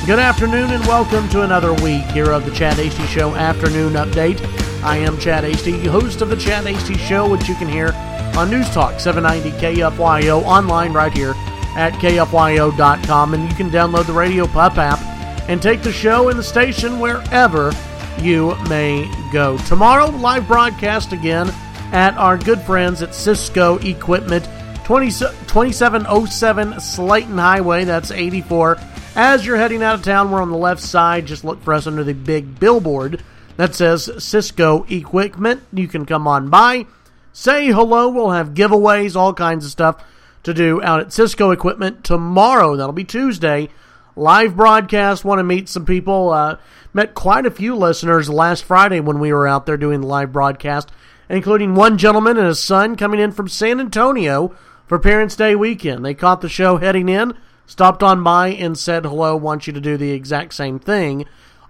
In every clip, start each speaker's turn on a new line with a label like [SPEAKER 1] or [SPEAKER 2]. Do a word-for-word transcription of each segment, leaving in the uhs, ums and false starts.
[SPEAKER 1] Good afternoon and welcome to another week here of the Chad Hasty Show Afternoon Update. I am Chad Hasty, host of the Chad Hasty Show, which you can hear on News Talk seven ninety K F Y O, online right here at K F Y O dot com, and you can download the Radio Pup app and take the show and the station wherever you may go. Tomorrow, live broadcast again at our good friends at Cisco Equipment, twenty-seven oh seven Slayton Highway, that's eighty-four. As you're heading out of town, we're on the left side. Just look for us under the big billboard that says Cisco Equipment. You can come on by, say hello. We'll have giveaways, all kinds of stuff to do out at Cisco Equipment tomorrow. That'll be Tuesday. Live broadcast. Want to meet some people. Uh, met quite a few listeners last Friday when we were out there doing the live broadcast, including one gentleman and his son coming in from San Antonio for Parents' Day weekend. They caught the show heading in, stopped on by and said hello. Want you to do the exact same thing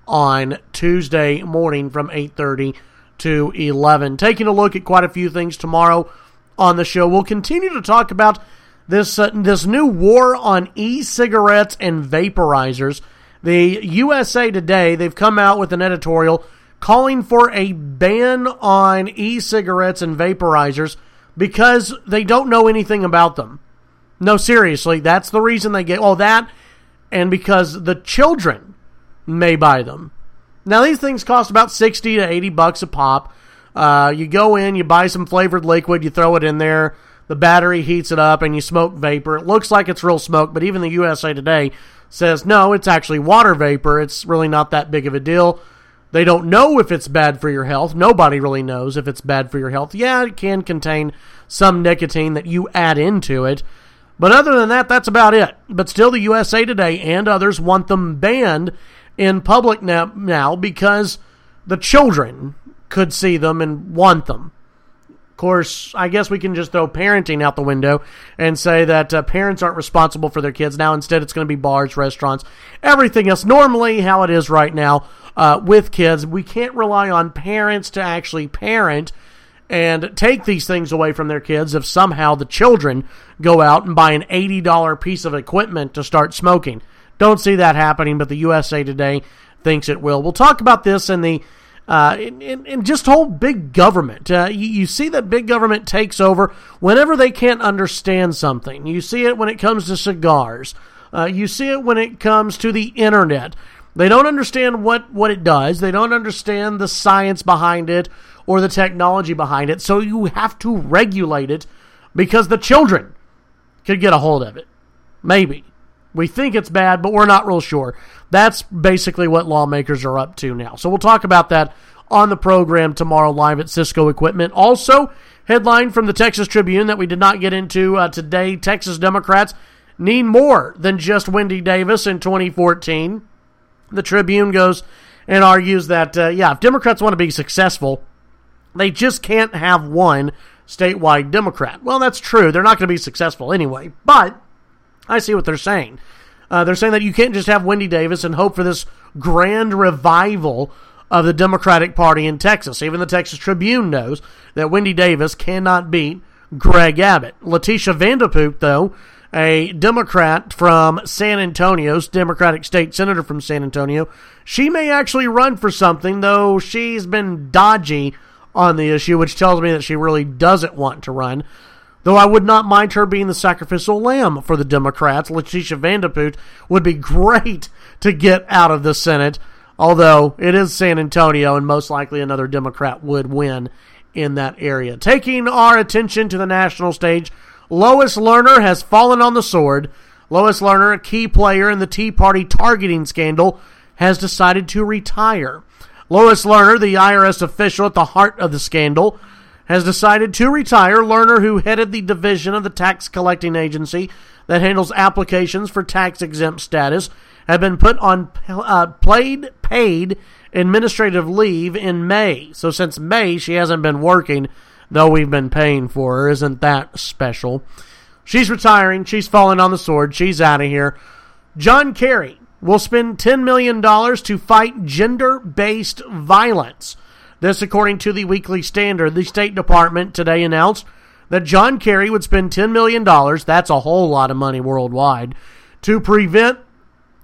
[SPEAKER 1] on Tuesday morning from eight thirty to eleven. Taking a look at quite a few things tomorrow on the show. We'll continue to talk about this uh, this new war on e-cigarettes and vaporizers. The U S A Today, they've come out with an editorial calling for a ban on e-cigarettes and vaporizers because they don't know anything about them. No, seriously, that's the reason they get all that, and because the children may buy them. Now, these things cost about sixty to eighty bucks a pop. Uh, you go in, you buy some flavored liquid, you throw it in there, the battery heats it up, and you smoke vapor. It looks like it's real smoke, but even the U S A Today says, no, it's actually water vapor. It's really not that big of a deal. They don't know if it's bad for your health. Nobody really knows if it's bad for your health. Yeah, it can contain some nicotine that you add into it. But other than that, that's about it. But still, the U S A Today and others want them banned in public now, now because the children could see them and want them. Of course, I guess we can just throw parenting out the window and say that uh, parents aren't responsible for their kids. Now, instead, it's going to be bars, restaurants, everything else. Normally, how it is right now uh, with kids, we can't rely on parents to actually parent and take these things away from their kids if somehow the children go out and buy an eighty dollars piece of equipment to start smoking. Don't see that happening, but the U S A Today thinks it will. We'll talk about this in the uh, in, in, in just whole big government. Uh, you, you see that big government takes over whenever they can't understand something. You see it when it comes to cigars. Uh, you see it when it comes to the internet. They don't understand what, what it does. They don't understand the science behind it or the technology behind it, so you have to regulate it because the children could get a hold of it. Maybe. We think it's bad, but we're not real sure. That's basically what lawmakers are up to now. So we'll talk about that on the program tomorrow live at Cisco Equipment. Also, headline from the Texas Tribune that we did not get into uh, today, Texas Democrats need more than just Wendy Davis in twenty fourteen. The Tribune goes and argues that, uh, yeah, if Democrats want to be successful, they just can't have one statewide Democrat. Well, that's true. They're not going to be successful anyway, but I see what they're saying. Uh, they're saying that you can't just have Wendy Davis and hope for this grand revival of the Democratic Party in Texas. Even the Texas Tribune knows that Wendy Davis cannot beat Greg Abbott. Letitia Vanderpook, though, a Democrat from San Antonio, Democratic State Senator from San Antonio, she may actually run for something, though she's been dodgy on the issue, which tells me that she really doesn't want to run. Though I would not mind her being the sacrificial lamb for the Democrats. Letitia Vanderpook would be great to get out of the Senate, although it is San Antonio and most likely another Democrat would win in that area. Taking our attention to the national stage, Lois Lerner has fallen on the sword. Lois Lerner, a key player in the Tea Party targeting scandal, has decided to retire. Lois Lerner, the I R S official at the heart of the scandal, has decided to retire. Lerner, who headed the division of the tax collecting agency that handles applications for tax-exempt status, had been put on uh, paid, paid administrative leave in May. So since May, she hasn't been working, though we've been paying for her. Isn't that special? She's retiring. She's falling on the sword. She's out of here. John Kerry will spend ten million dollars to fight gender-based violence. This, according to the Weekly Standard. The State Department today announced that John Kerry would spend ten million dollars, that's a whole lot of money worldwide, to prevent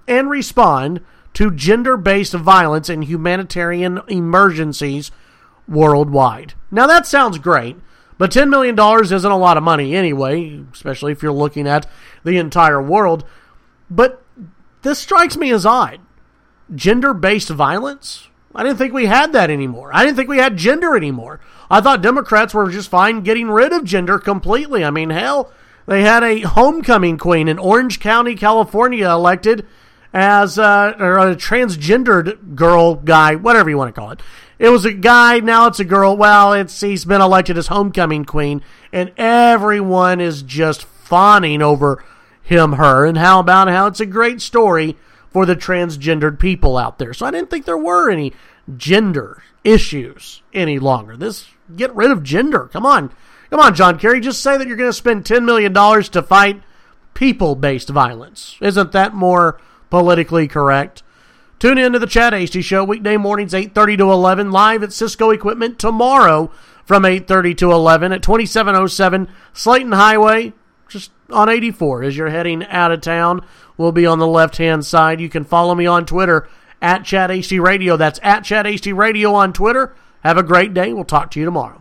[SPEAKER 1] and respond to gender-based violence and humanitarian emergencies worldwide. Now that sounds great, but ten million dollars isn't a lot of money anyway, especially if you're looking at the entire world. But this strikes me as odd. Gender-based violence? I didn't think we had that anymore. I didn't think we had gender anymore. I thought Democrats were just fine getting rid of gender completely. I mean, hell, they had a homecoming queen in Orange County, California, elected as uh, or a transgendered girl, guy, whatever you want to call it. It was a guy, now it's a girl. Well, it's he's been elected as homecoming queen, and everyone is just fawning over him, her, and how about how it's a great story for the transgendered people out there. So I didn't think there were any gender issues any longer. This, get rid of gender. Come on. Come on, John Kerry. Just say that you're going to spend ten million dollars to fight people-based violence. Isn't that more politically correct? Tune in to the Chad Hasty Show weekday mornings eight thirty to eleven, live at Cisco Equipment tomorrow from eight thirty to eleven at twenty-seven oh seven Slayton Highway, just on eighty-four. As you're heading out of town, we'll be on the left-hand side. You can follow me on Twitter at Chad Hasty Radio. That's at Chad Hasty Radio on Twitter. Have a great day. We'll talk to you tomorrow.